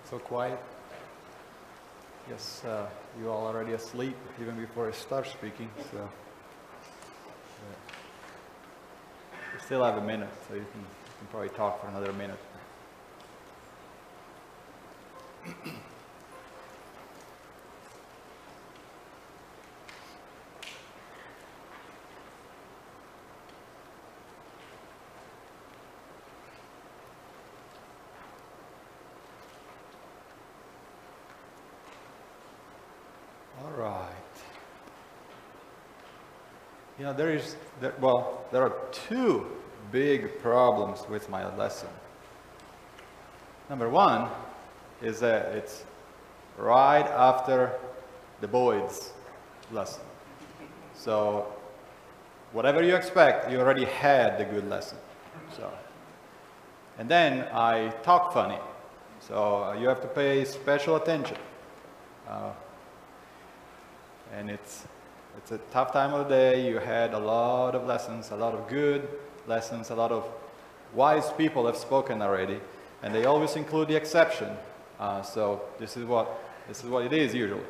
So quiet. Yes, you all already asleep even before I start speaking. So we still have a minute, so you can probably talk for another minute. All right. You know, there are two big problems with my lesson. Number one is that it's right after the Boyd's lesson. So whatever you expect, you already had the good lesson. And then I talk funny, so you have to pay special attention. And it's a tough time of the day. You had a lot of lessons, a lot of good lessons, a lot of wise people have spoken already, and they always include the exception. So this is what it is usually.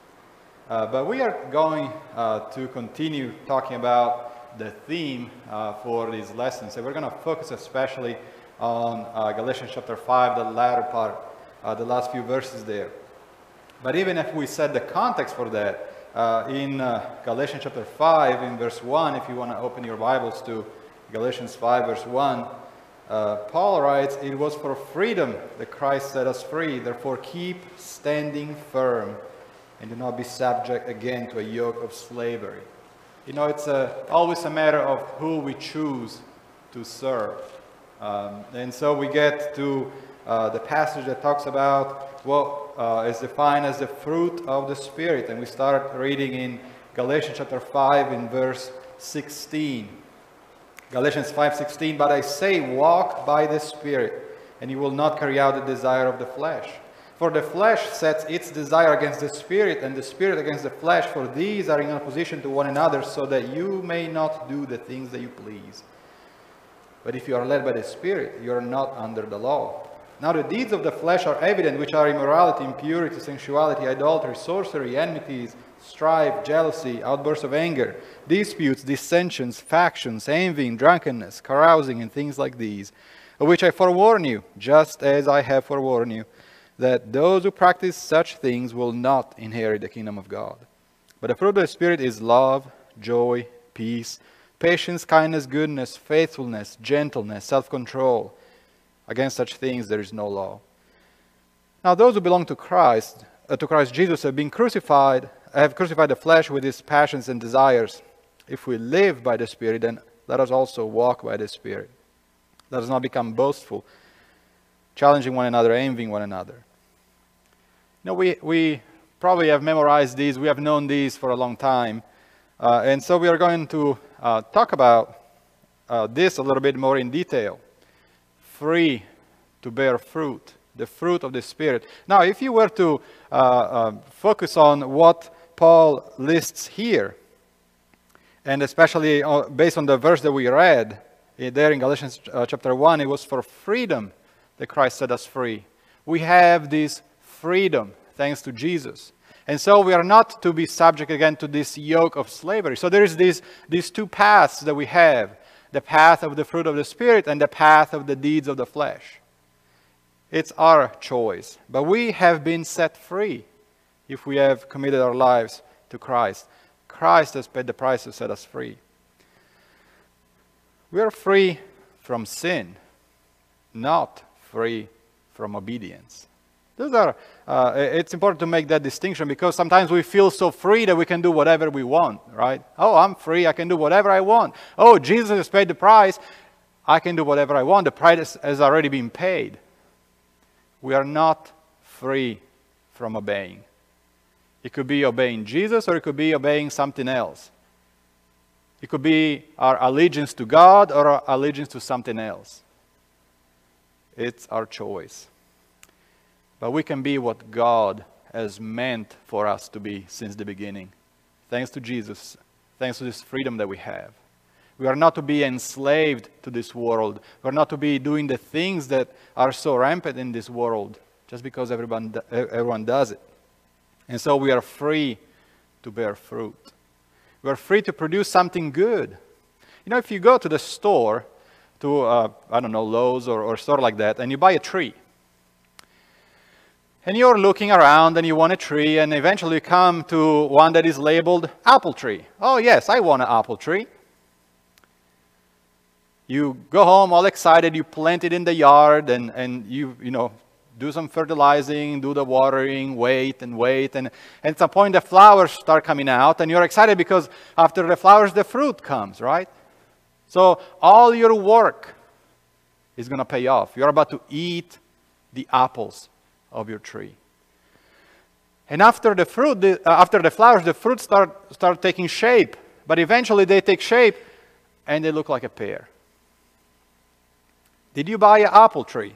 But we are going to continue talking about the theme for these lessons. So we're going to focus especially on Galatians chapter 5, the latter part, the last few verses there. But even if we set the context for that, in Galatians chapter 5, in verse 1, if you want to open your Bibles to Galatians 5, verse 1, Paul writes, "It was for freedom that Christ set us free. Therefore keep standing firm and do not be subject again to a yoke of slavery." You know, it's always a matter of who we choose to serve. And so we get to the passage that talks about what is defined as the fruit of the Spirit. And we start reading in Galatians chapter 5 in verse 16. Galatians 5:16, "But I say, walk by the Spirit, and you will not carry out the desire of the flesh. For the flesh sets its desire against the Spirit, and the Spirit against the flesh, for these are in opposition to one another, so that you may not do the things that you please. But if you are led by the Spirit, you are not under the law. Now the deeds of the flesh are evident, which are immorality, impurity, sensuality, idolatry, sorcery, enmities, strife, jealousy, outbursts of anger, disputes, dissensions, factions, envying, drunkenness, carousing, and things like these, of which I forewarn you, just as I have forewarned you, that those who practice such things will not inherit the kingdom of God. But the fruit of the Spirit is love, joy, peace, patience, kindness, goodness, faithfulness, gentleness, self-control. Against such things there is no law. Now those who belong to Christ Jesus have crucified the flesh with its passions and desires. If we live by the Spirit, then let us also walk by the Spirit. Let us not become boastful, challenging one another, envying one another." You know, we probably have memorized these. We have known these for a long time. And so we are going to talk about this a little bit more in detail. Free to bear fruit, the fruit of the Spirit. Now, if you were to focus on what Paul lists here, and especially based on the verse that we read there in Galatians chapter 1, it was for freedom that Christ set us free. We have this freedom thanks to Jesus. And so we are not to be subject again to this yoke of slavery. So there is these two paths that we have. The path of the fruit of the Spirit and the path of the deeds of the flesh. It's our choice. But we have been set free if we have committed our lives to Christ. Christ has paid the price to set us free. We are free from sin, not free from obedience. It's important to make that distinction, because sometimes we feel so free that we can do whatever we want, right? Oh, I'm free, I can do whatever I want. Oh, Jesus has paid the price, I can do whatever I want. The price has already been paid. We are not free from obeying. It could be obeying Jesus, or it could be obeying something else. It could be our allegiance to God or our allegiance to something else. It's our choice. But we can be what God has meant for us to be since the beginning. Thanks to Jesus, thanks to this freedom that we have. We are not to be enslaved to this world. We are not to be doing the things that are so rampant in this world. just because everyone does it. And so we are free to bear fruit. We are free to produce something good. You know, if you go to the store, to, I don't know, Lowe's or a store like that, and you buy a tree, and you're looking around and you want a tree, and eventually you come to one that is labeled apple tree. Oh yes, I want an apple tree. You go home all excited, you plant it in the yard, and you know, do some fertilizing, do the watering, wait, and at some point the flowers start coming out, and you're excited because after the flowers the fruit comes, right? So all your work is going to pay off. You're about to eat the apples of your tree. And after the fruit, after the flowers, the fruits start taking shape. But eventually they take shape and they look like a pear. Did you buy an apple tree?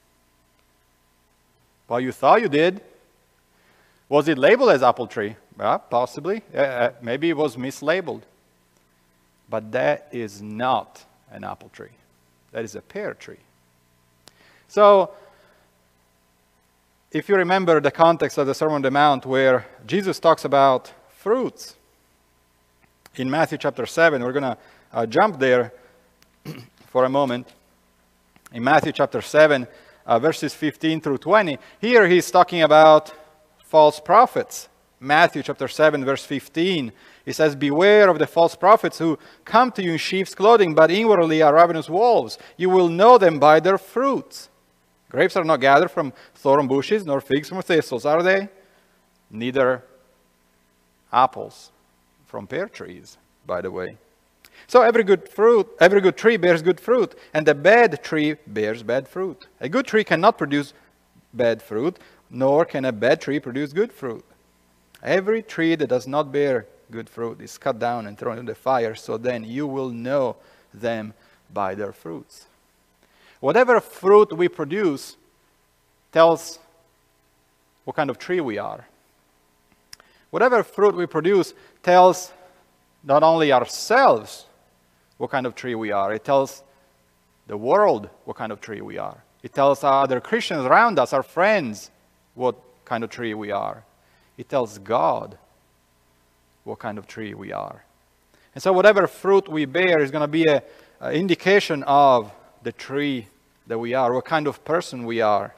Well, you thought you did. Was it labeled as apple tree? Well, possibly. Maybe it was mislabeled. But that is not an apple tree. That is a pear tree. So, if you remember the context of the Sermon on the Mount where Jesus talks about fruits, in Matthew chapter 7, we're going to jump there for a moment. In Matthew chapter 7, verses 15 through 20, here he's talking about false prophets. Matthew chapter 7, verse 15, he says, "Beware of the false prophets who come to you in sheep's clothing, but inwardly are ravenous wolves. You will know them by their fruits. Grapes are not gathered from thorn bushes, nor figs from thistles, are they? Neither apples from pear trees, by the way. So every good tree bears good fruit, and a bad tree bears bad fruit. A good tree cannot produce bad fruit, nor can a bad tree produce good fruit. Every tree that does not bear good fruit is cut down and thrown into the fire, so then you will know them by their fruits." Whatever fruit we produce tells what kind of tree we are. Whatever fruit we produce tells not only ourselves what kind of tree we are, it tells the world what kind of tree we are. It tells other Christians around us, our friends, what kind of tree we are. It tells God what kind of tree we are. And so whatever fruit we bear is going to be an indication of the tree that we are, what kind of person we are.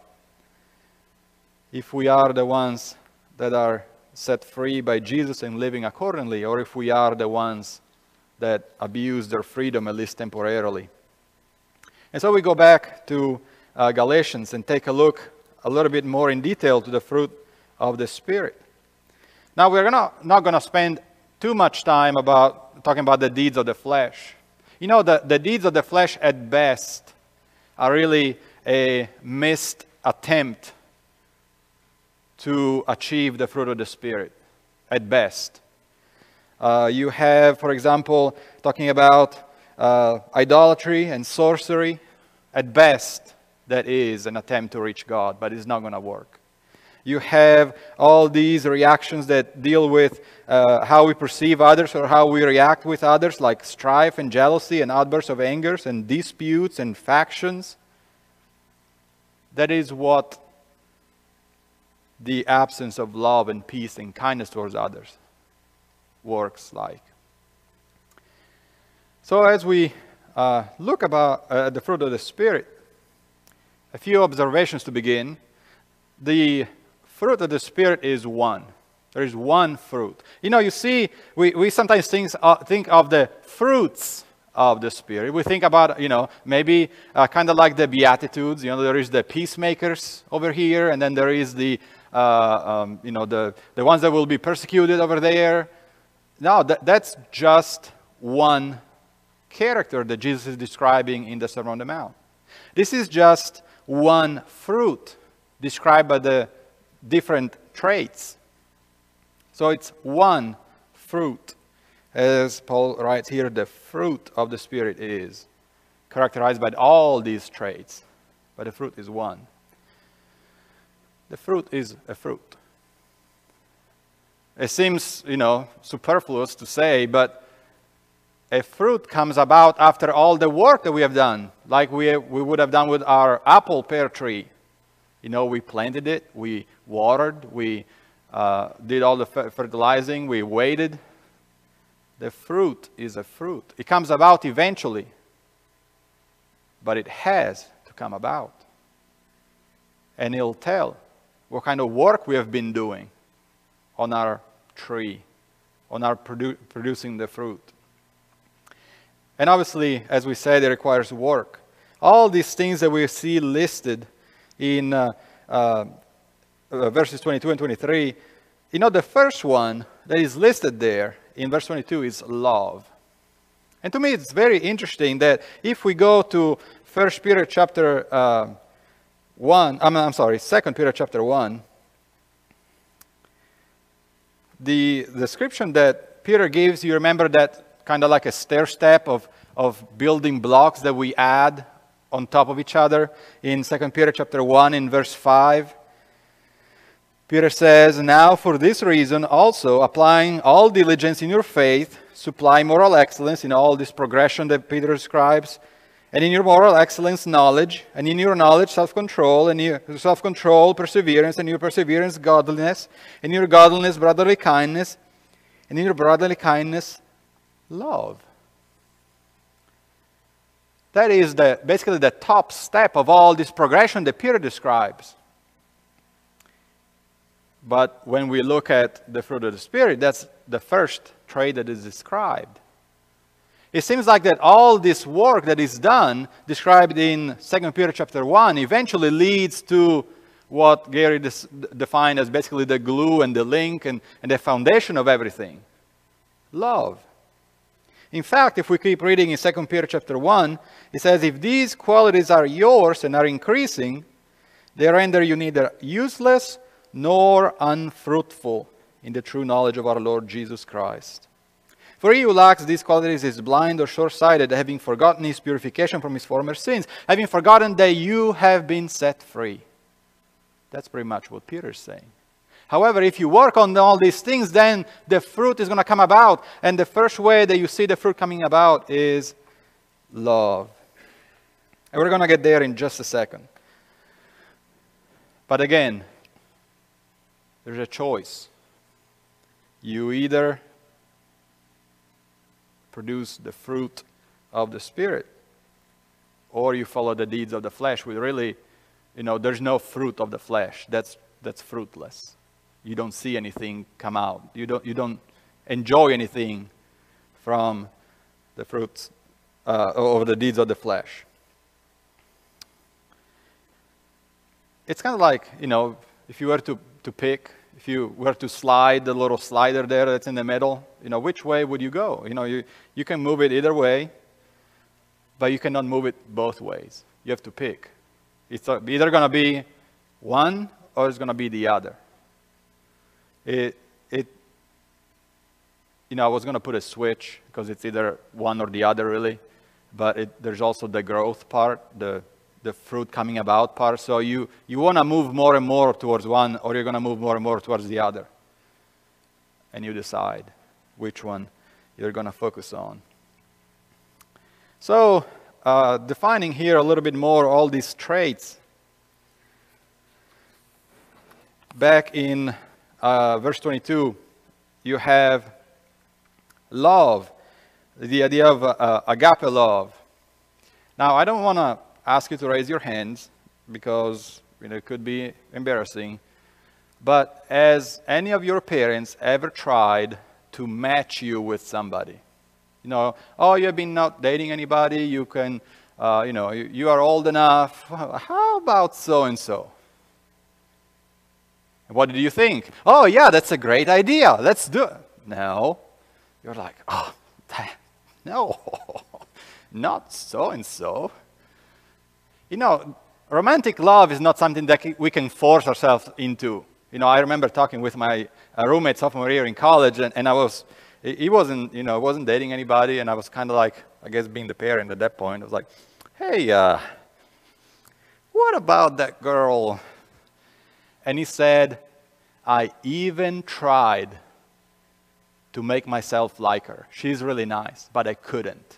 If we are the ones that are set free by Jesus and living accordingly, or if we are the ones that abuse their freedom, at least temporarily. And so we go back to Galatians and take a look a little bit more in detail to the fruit of the Spirit. Now we're not going to spend too much time talking about the deeds of the flesh. You know, the deeds of the flesh at best are really a missed attempt to achieve the fruit of the Spirit, at best. You have, for example, talking about idolatry and sorcery. At best, that is an attempt to reach God, but it's not going to work. You have all these reactions that deal with how we perceive others or how we react with others, like strife and jealousy and outbursts of anger and disputes and factions. That is what the absence of love and peace and kindness towards others works like. So as we look about the fruit of the Spirit, a few observations to begin. The fruit of the Spirit is one. There is one fruit. You know, you see, we sometimes think of the fruits of the Spirit. We think about, you know, maybe kind of like the Beatitudes. You know, there is the peacemakers over here, and then there is the, you know, the ones that will be persecuted over there. No, that's just one character that Jesus is describing in the Sermon on the Mount. This is just one fruit described by the different traits. So it's one fruit. As Paul writes here, the fruit of the Spirit is characterized by all these traits, but the fruit is one. The fruit is a fruit. It seems, you know, superfluous to say, but a fruit comes about after all the work that we have done, like we would have done with our apple pear tree. You know, we planted it, we watered, we did all the fertilizing, we waited. The fruit is a fruit. It comes about eventually, but it has to come about. And it'll tell what kind of work we have been doing on our tree, on our producing the fruit. And obviously, as we said, it requires work. All these things that we see listed in verses 22 and 23, you know, the first one that is listed there in verse 22 is love. And to me, it's very interesting that if we go to 2 Peter chapter 1, the description that Peter gives, you remember that kind of like a stair step of building blocks that we add on top of each other in 2 Peter chapter 1 in verse 5. Peter says, "Now for this reason also, applying all diligence in your faith, supply moral excellence," in all this progression that Peter describes, "and in your moral excellence, knowledge, and in your knowledge, self-control, and in your self-control, perseverance, and in your perseverance, godliness, and in your godliness, brotherly kindness, and in your brotherly kindness, love." That is basically the top step of all this progression that Peter describes. But when we look at the fruit of the Spirit, that's the first trait that is described. It seems like that all this work that is done, described in 2 Peter chapter 1, eventually leads to what Gary defined as basically the glue and the link and the foundation of everything. Love. In fact, if we keep reading in 2 Peter chapter 1, it says, "If these qualities are yours and are increasing, they render you neither useless nor unfruitful in the true knowledge of our Lord Jesus Christ. For he who lacks these qualities is blind or short-sighted, having forgotten his purification from his former sins, having forgotten that you have been set free." That's pretty much what Peter is saying. However, if you work on all these things, then the fruit is going to come about. And the first way that you see the fruit coming about is love. And we're going to get there in just a second. But again, there's a choice. You either produce the fruit of the Spirit, or you follow the deeds of the flesh. With really, there's no fruit of the flesh. That's fruitless. You don't see anything come out. You don't enjoy anything from the fruits or the deeds of the flesh. It's kind of like, if you were to pick, if you were to slide the little slider there that's in the middle, which way would you go? You can move it either way, but you cannot move it both ways. You have to pick. It's either going to be one or it's going to be the other. I was going to put a switch because it's either one or the other really, but there's also the growth part, the fruit coming about part. So you want to move more and more towards one, or you're going to move more and more towards the other. And you decide which one you're going to focus on. So defining here a little bit more all these traits. Back in verse 22, you have love, the idea of agape love. Now, I don't want to ask you to raise your hands because it could be embarrassing. But has any of your parents ever tried to match you with somebody? Oh, you have been not dating anybody. You can, you are old enough. How about so and so? What did you think? Oh, yeah, that's a great idea. Let's do it. No. You're like, oh, no, not so and so. Romantic love is not something that we can force ourselves into. I remember talking with my roommate sophomore year in college, and he wasn't dating anybody, and I was kind of like, I guess being the parent at that point, I was like, hey, what about that girl? And he said, I even tried to make myself like her. She's really nice, but I couldn't.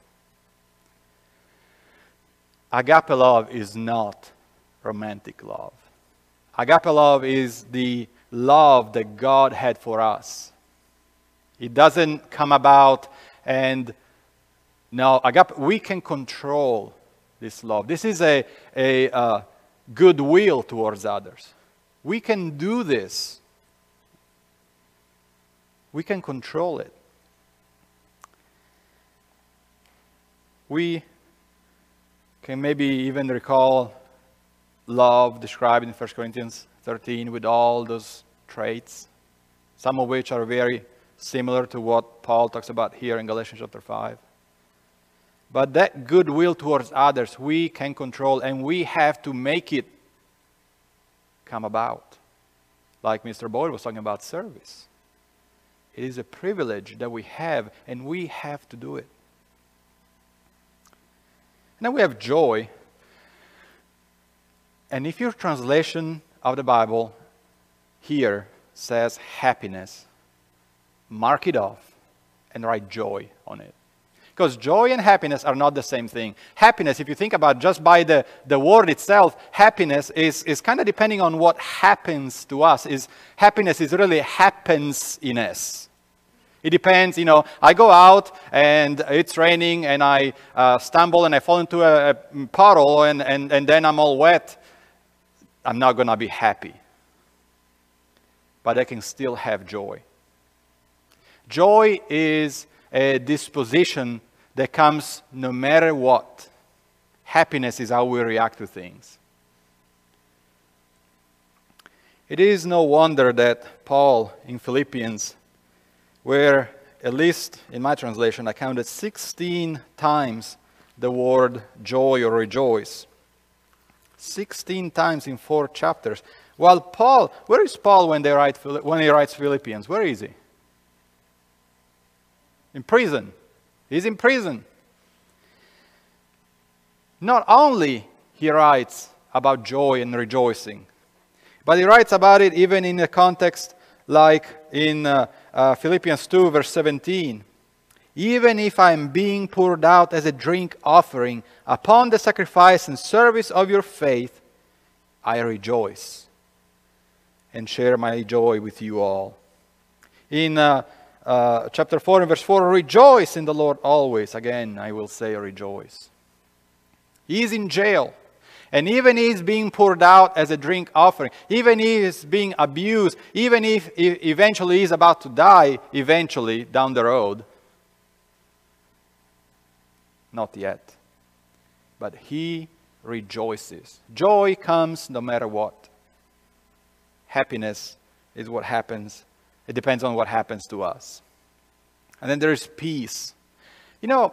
Agape love is not romantic love. Agape love is the love that God had for us. It doesn't come about and no, agape, we can control this love. This is a goodwill towards others. We can do this. We can control it. We can maybe even recall love described in 1 Corinthians 13 with all those traits, some of which are very similar to what Paul talks about here in Galatians chapter 5. But that goodwill towards others, we can control, and we have to make it come about. Like Mr. Boyd was talking about service. It is a privilege that we have, and we have to do it. And then we have joy. And if your translation of the Bible here says happiness, mark it off and write joy on it. Because joy and happiness are not the same thing. Happiness, if you think about just by the word itself, happiness is kind of depending on what happens to us. Happiness is really happens-iness. It depends, I go out and it's raining and I stumble and I fall into a puddle and then I'm all wet. I'm not going to be happy. But I can still have joy. Joy is a disposition that comes no matter what. Happiness is how we react to things. It is no wonder that Paul in Philippians, where at least in my translation I counted 16 times the word joy or rejoice. 16 times in 4 chapters. While Paul, where is Paul when he writes Philippians? Where is he? In prison. He's in prison. Not only he writes about joy and rejoicing, but he writes about it even in a context like in Philippians 2 verse 17. Even if I am being poured out as a drink offering upon the sacrifice and service of your faith, I rejoice and share my joy with you all. In chapter 4 and verse 4, rejoice in the Lord always. Again, I will say rejoice. He is in jail. And even he is being poured out as a drink offering. Even he is being abused. Even if eventually he is about to die, eventually down the road. Not yet. But he rejoices. Joy comes no matter what. Happiness is what happens. It depends on what happens to us. And then there is peace. The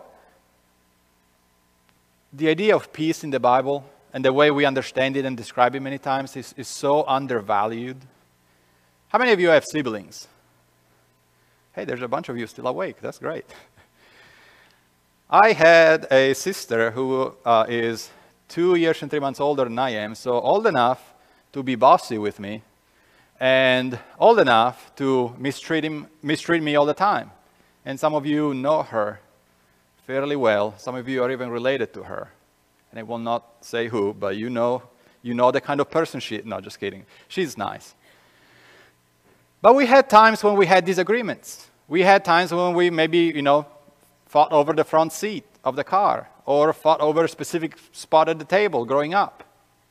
idea of peace in the Bible and the way we understand it and describe it many times is so undervalued. How many of you have siblings? Hey, there's a bunch of you still awake. That's great. I had a sister who is 2 years and 3 months older than I am, so old enough to be bossy with me, and old enough to mistreat me all the time. And some of you know her fairly well. Some of you are even related to her. And I will not say who, but you know the kind of person she is. No, just kidding. She's nice. But we had times when we had disagreements. We had times when we maybe, fought over the front seat of the car or fought over a specific spot at the table growing up.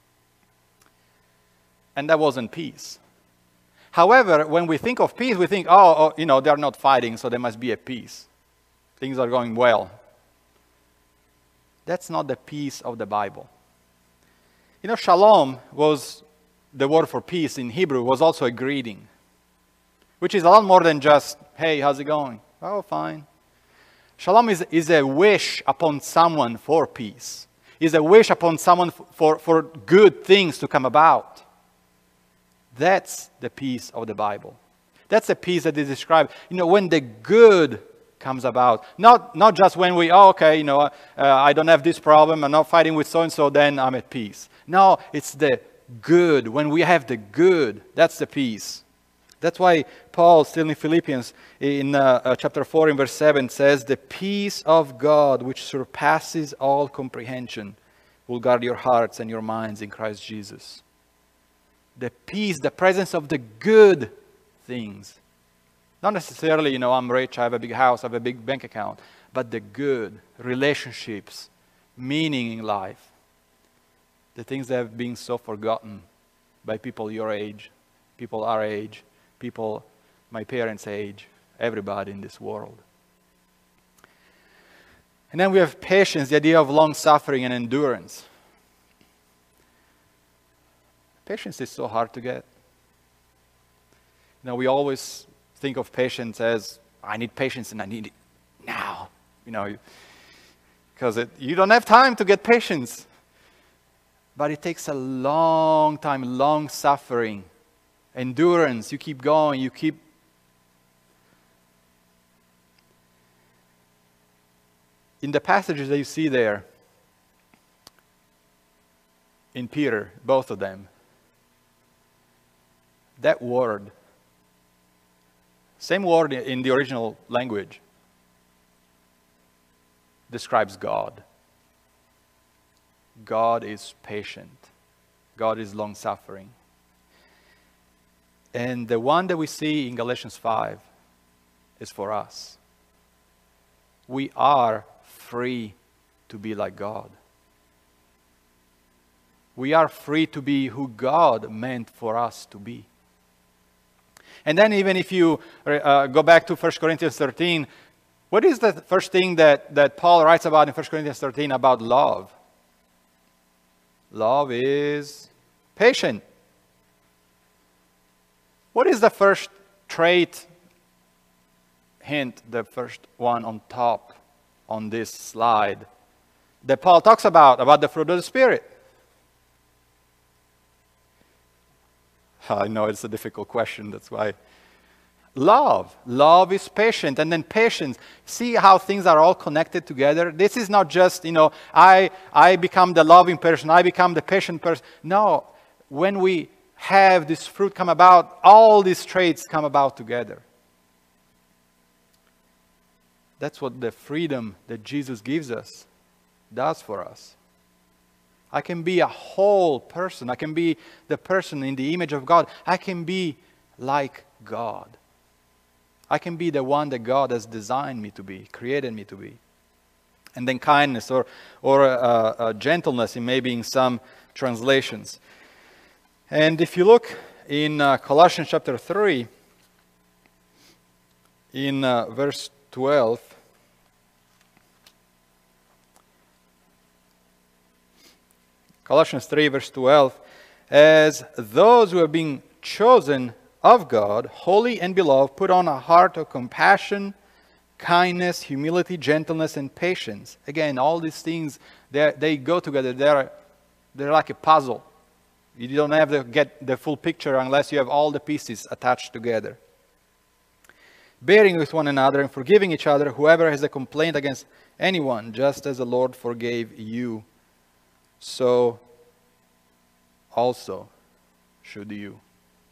And that wasn't peace. However, when we think of peace, we think, they're not fighting, so there must be a peace. Things are going well. That's not the peace of the Bible. Shalom was the word for peace in Hebrew, was also a greeting, which is a lot more than just, hey, how's it going? Oh, fine. Shalom is a wish upon someone for peace. Is a wish upon someone for good things to come about. That's the peace of the Bible. That's the peace that is described. When the good comes about. Not just when I don't have this problem, I'm not fighting with so-and-so, then I'm at peace. No, it's the good. When we have the good, that's the peace. That's why Paul, still in Philippians, in chapter 4 in verse 7, says, the peace of God, which surpasses all comprehension, will guard your hearts and your minds in Christ Jesus. the peace, the presence of the good things. Not necessarily, I'm rich, I have a big house, I have a big bank account, but the good relationships, meaning in life, the things that have been so forgotten by people your age, people our age, people my parents' age, everybody in this world. And then we have patience, the idea of long suffering and endurance. Patience is so hard to get. We always think of patience as, I need patience and I need it now. Because you don't have time to get patience. But it takes a long time, long suffering, endurance. You keep going, you keep. In the passages that you see there, in Peter, both of them, that word, same word in the original language, describes God. God is patient. God is long-suffering. And the one that we see in Galatians 5 is for us. We are free to be like God. We are free to be who God meant for us to be. And then even if you go back to 1 Corinthians 13, what is the first thing that Paul writes about in 1 Corinthians 13 about love? Love is patient. What is the first trait, hint, the first one on top on this slide that Paul talks about the fruit of the Spirit? I know it's a difficult question, that's why. Love. Love is patient. And then patience. See how things are all connected together? This is not just, I become the loving person, I become the patient person. No, when we have this fruit come about, all these traits come about together. That's what the freedom that Jesus gives us does for us. I can be a whole person. I can be the person in the image of God. I can be like God. I can be the one that God has designed me to be, created me to be. And then kindness or gentleness, maybe in some translations. And if you look in Colossians chapter 3, in verse 12, Colossians 3, verse 12, as those who have been chosen of God, holy and beloved, put on a heart of compassion, kindness, humility, gentleness, and patience. Again, all these things, they go together. They're like a puzzle. You don't have to get the full picture unless you have all the pieces attached together. Bearing with one another and forgiving each other, whoever has a complaint against anyone, just as the Lord forgave you, so also should you.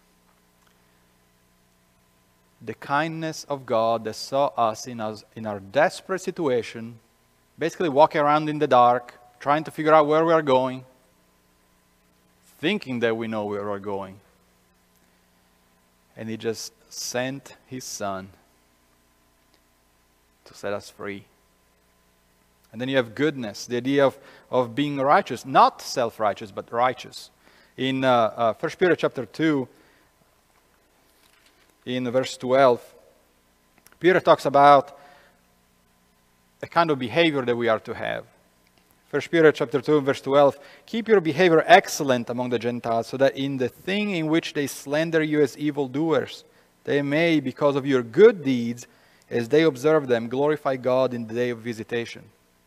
The kindness of God that saw us in our desperate situation, basically walking around in the dark, trying to figure out where we are going, thinking that we know where we're going. And He just sent His Son to set us free. And then you have goodness, the idea of being righteous, not self-righteous, but righteous. In 1 Peter chapter 2, in verse 12, Peter talks about a kind of behavior that we are to have. 1 Peter chapter 2, verse 12, keep your behavior excellent among the Gentiles, so that in the thing in which they slander you as evildoers, they may, because of your good deeds, as they observe them, glorify God in the day of visitation.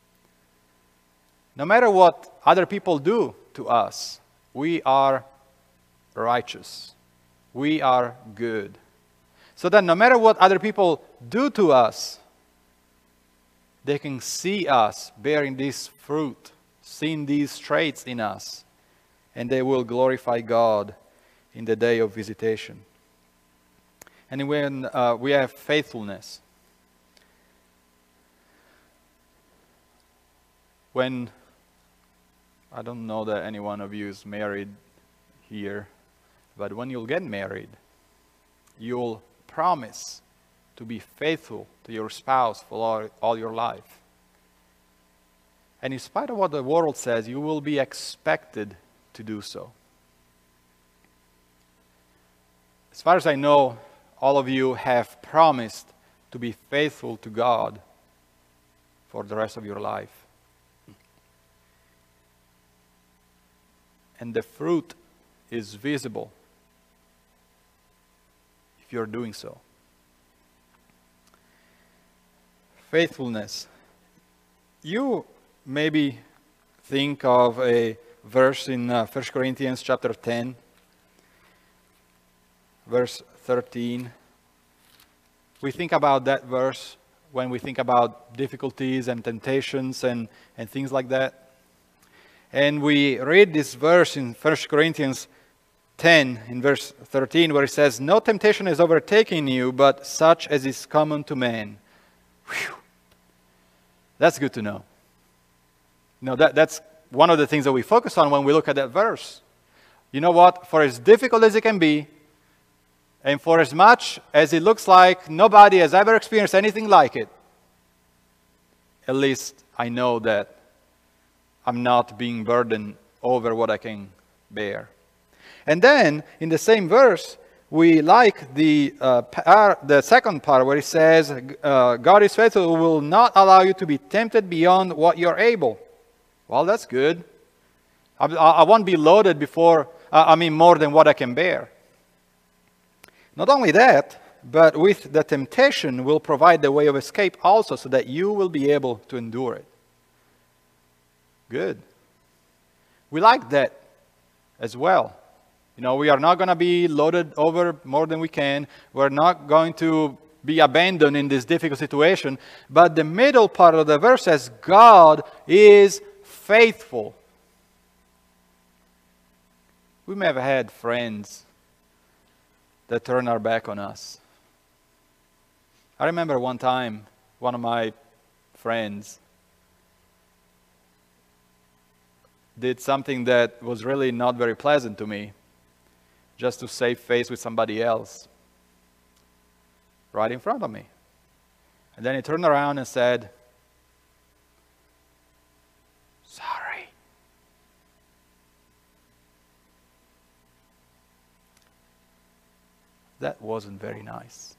No matter what other people do to us, we are righteous. We are good. So that no matter what other people do to us, they can see us bearing this fruit, seeing these traits in us, and they will glorify God in the day of visitation. And when we have faithfulness, when I don't know that any one of you is married here, But when you'll get married, you'll promise to be faithful to your spouse for all your life. And in spite of what the world says, you will be expected to do so. As far as I know, all of you have promised to be faithful to God for the rest of your life. And the fruit is visible if you're doing so. Faithfulness. You maybe think of a verse in 1 Corinthians chapter 10, verse 13. We think about that verse when we think about difficulties and temptations and things like that. And we read this verse in 1 Corinthians 10, in verse 13, where it says, "No temptation is overtaking you, but such as is common to man." Whew. That's good to know. That's one of the things that we focus on when we look at that verse. You know what? For as difficult as it can be, and for as much as it looks like nobody has ever experienced anything like it, at least I know that I'm not being burdened over what I can bear. And then, in the same verse, we like the second part where it says, God is faithful, who will not allow you to be tempted beyond what you're able. Well, that's good. I won't be loaded more than what I can bear. Not only that, but with the temptation will provide the way of escape also, so that you will be able to endure it. Good. We like that as well. We are not going to be loaded over more than we can. We're not going to be abandoned in this difficult situation. But the middle part of the verse says, God is faithful. We may have had friends that turn our back on us. I remember one time, one of my friends did something that was really not very pleasant to me, just to save face with somebody else, right in front of me. And then he turned around and said, "Sorry." That wasn't very nice.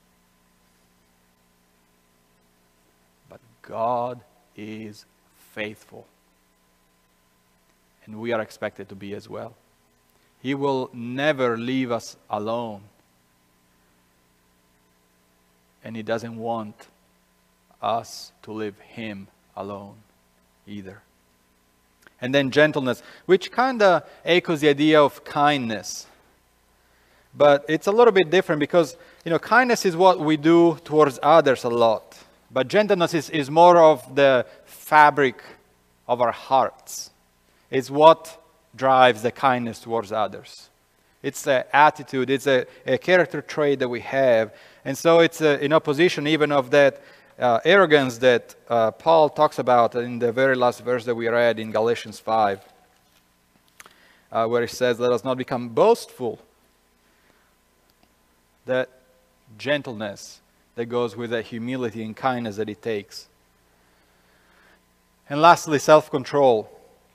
But God is faithful. And we are expected to be as well. He will never leave us alone. And He doesn't want us to leave Him alone either. And then gentleness, which kind of echoes the idea of kindness. But it's a little bit different because, kindness is what we do towards others a lot. But gentleness is more of the fabric of our hearts. It's what drives the kindness towards others. It's an attitude, it's a character trait that we have. And so it's in opposition even of that arrogance that Paul talks about in the very last verse that we read in Galatians 5, where he says, "Let us not become boastful." That gentleness that goes with that humility and kindness that it takes. And lastly, self-control.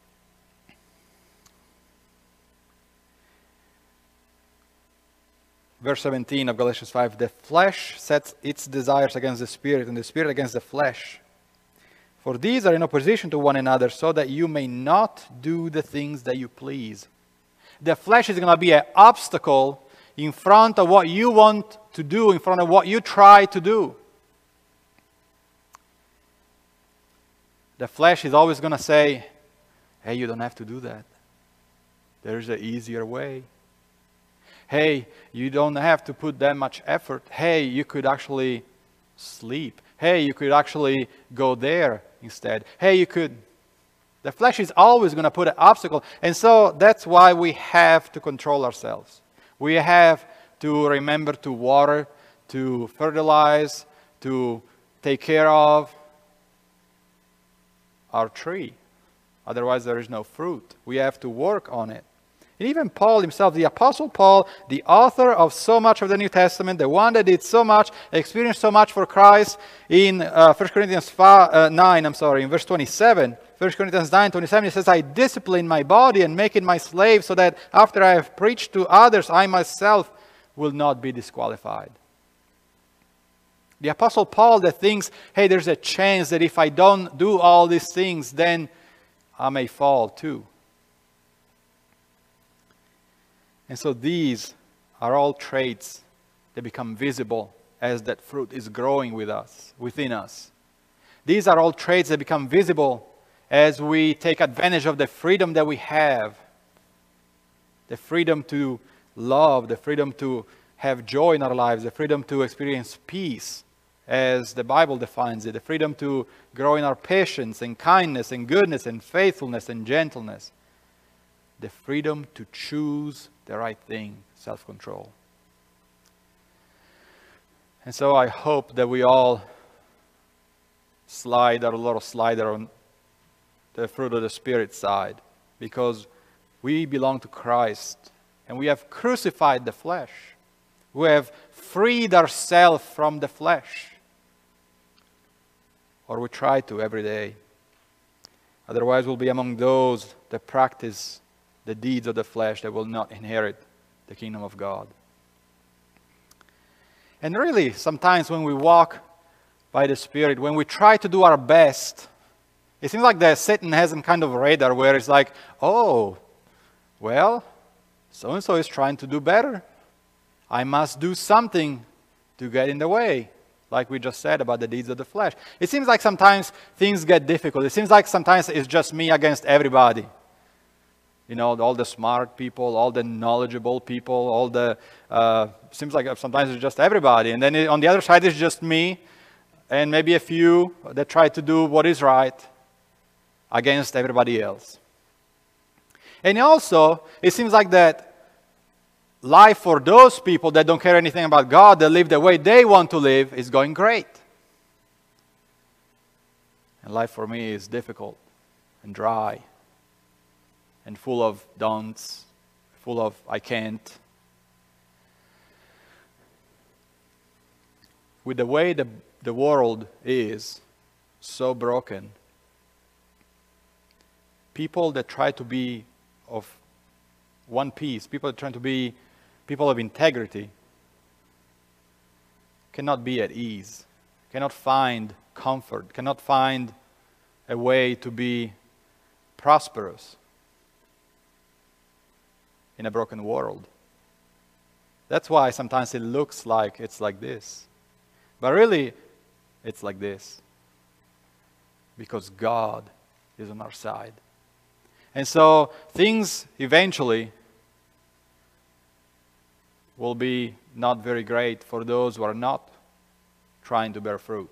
Verse 17 of Galatians 5, "The flesh sets its desires against the Spirit, and the Spirit against the flesh. For these are in opposition to one another, so that you may not do the things that you please." The flesh is going to be an obstacle in front of what you want to do, in front of what you try to do. The flesh is always going to say, "Hey, you don't have to do that. There's an easier way. Hey, you don't have to put that much effort. Hey, you could actually sleep. Hey, you could actually go there instead. Hey, you could." The flesh is always going to put an obstacle. And so that's why we have to control ourselves. We have to remember to water, to fertilize, to take care of our tree. Otherwise, there is no fruit. We have to work on it. And even Paul himself, the Apostle Paul, the author of so much of the New Testament, the one that did so much, experienced so much for Christ, in 1 Corinthians 9, in verse 27, 1 Corinthians 9:27, he says, I discipline my body and make it my slave so that after I have preached to others, I myself will not be disqualified. The Apostle Paul that thinks, hey, there's a chance that if I don't do all these things, then I may fall too. And so these are all traits that become visible as that fruit is growing within us. These are all traits that become visible as we take advantage of the freedom that we have. The freedom to love, the freedom to have joy in our lives, the freedom to experience peace, as the Bible defines it, the freedom to grow in our patience and kindness and goodness and faithfulness and gentleness, the freedom to choose the right thing, self-control. And so I hope that we all slide on the fruit of the Spirit side, because we belong to Christ and we have crucified the flesh. We have freed ourselves from the flesh. Or we try to every day. Otherwise, we'll be among those that practice the deeds of the flesh that will not inherit the kingdom of God. And really, sometimes when we walk by the Spirit, when we try to do our best, it seems like that Satan has some kind of radar where it's like, oh, well, so-and-so is trying to do better. I must do something to get in the way. Like we just said about the deeds of the flesh. It seems like sometimes things get difficult. It seems like sometimes it's just me against everybody. You know, all the smart people, all the knowledgeable people, seems like sometimes it's just everybody. And then on the other side, it's just me and maybe a few that try to do what is right against everybody else. And also, it seems like that life for those people that don't care anything about God, that live the way they want to live, is going great. And life for me is difficult and dry and full of don'ts, full of I can't. With the way the world is so broken, people that try to be of one piece, people that try to be people of integrity, cannot be at ease, cannot find comfort, cannot find a way to be prosperous in a broken world. That's why sometimes it looks like it's like this. But really, it's like this. Because God is on our side. And so things eventually will be not very great for those who are not trying to bear fruit.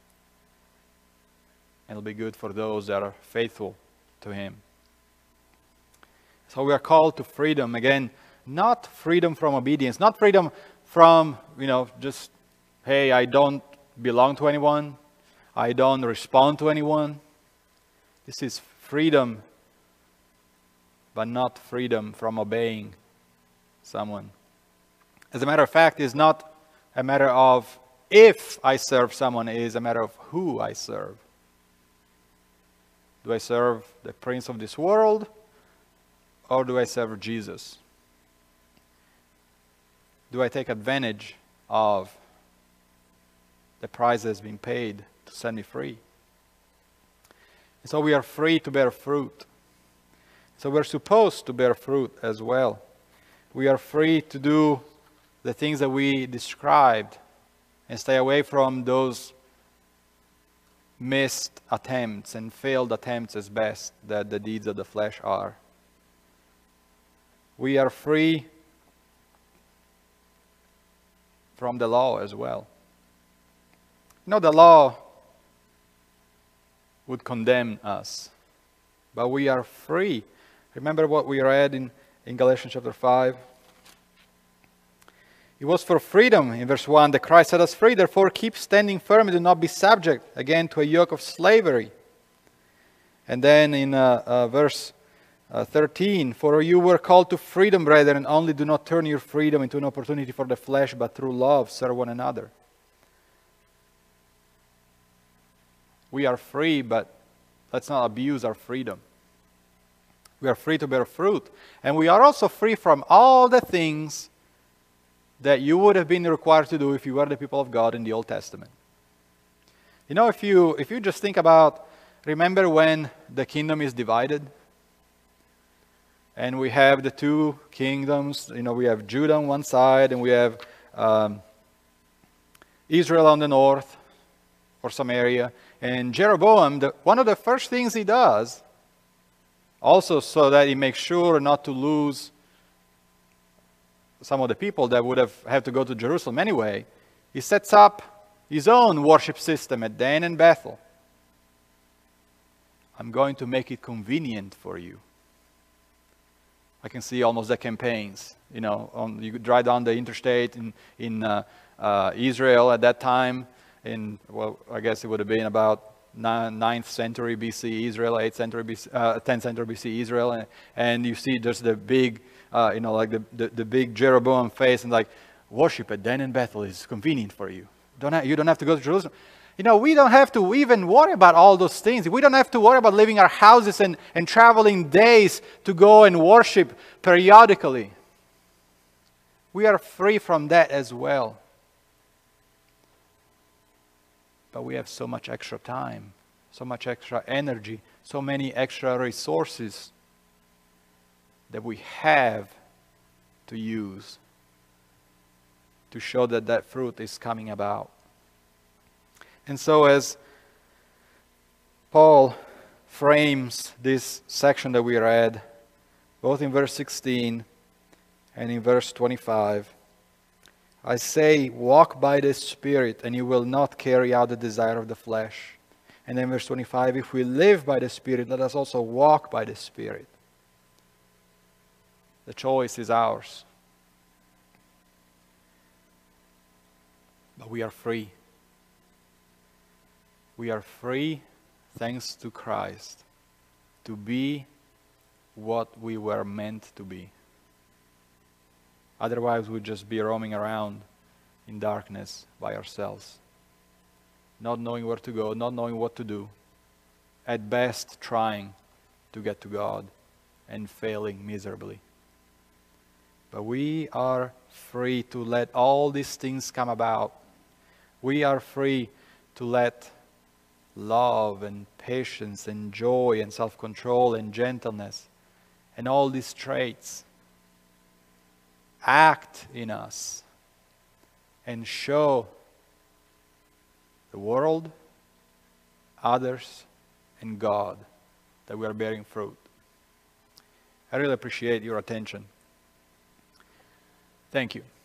And it'll be good for those that are faithful to Him. So we are called to freedom. Again, not freedom from obedience, not freedom from, just, hey, I don't belong to anyone. I don't respond to anyone. This is freedom, but not freedom from obeying someone. As a matter of fact, it's not a matter of if I serve someone, it is a matter of who I serve. Do I serve the prince of this world, or do I serve Jesus? Do I take advantage of the price that has been paid to set me free? And so we are free to bear fruit. So we're supposed to bear fruit as well. We are free to do the things that we described and stay away from those missed attempts and failed attempts as best that the deeds of the flesh are. We are free from the law as well. The law would condemn us, but we are free. Remember what we read in Galatians chapter 5? It was for freedom, in verse 1, that Christ set us free. Therefore, keep standing firm and do not be subject, again, to a yoke of slavery. And then in verse 13, for you were called to freedom, brethren, only do not turn your freedom into an opportunity for the flesh, but through love serve one another. We are free, but let's not abuse our freedom. We are free to bear fruit. And we are also free from all the things that you would have been required to do if you were the people of God in the Old Testament. You know, if you just think about, remember when the kingdom is divided? And we have the two kingdoms. You know, we have Judah on one side, and we have Israel on the north, or Samaria. And Jeroboam, one of the first things he does, also so that he makes sure not to lose some of the people that would have had to go to Jerusalem anyway, he sets up his own worship system at Dan and Bethel. I'm going to make it convenient for you. I can see almost the campaigns. You know, you could drive down the interstate in Israel at that time. Well, I guess it would have been about 9th century BC Israel, 10th century BC Israel, and you see just the big, like the big Jeroboam face, and like, worship at Dan and Bethel is convenient for you. You don't have to go to Jerusalem. You know, we don't have to even worry about all those things. We don't have to worry about leaving our houses and traveling days to go and worship periodically. We are free from that as well. But we have so much extra time, so much extra energy, so many extra resources that we have to use to show that that fruit is coming about. And so as Paul frames this section that we read, both in verse 16 and in verse 25, I say, walk by the Spirit, and you will not carry out the desire of the flesh. And then verse 25, if we live by the Spirit, let us also walk by the Spirit. The choice is ours. But we are free. We are free, thanks to Christ, to be what we were meant to be. Otherwise, we'd just be roaming around in darkness by ourselves, not knowing where to go, not knowing what to do, at best trying to get to God and failing miserably. But we are free to let all these things come about. We are free to let love and patience and joy and self-control and gentleness and all these traits act in us and show the world, others, and God that we are bearing fruit. I really appreciate your attention. Thank you.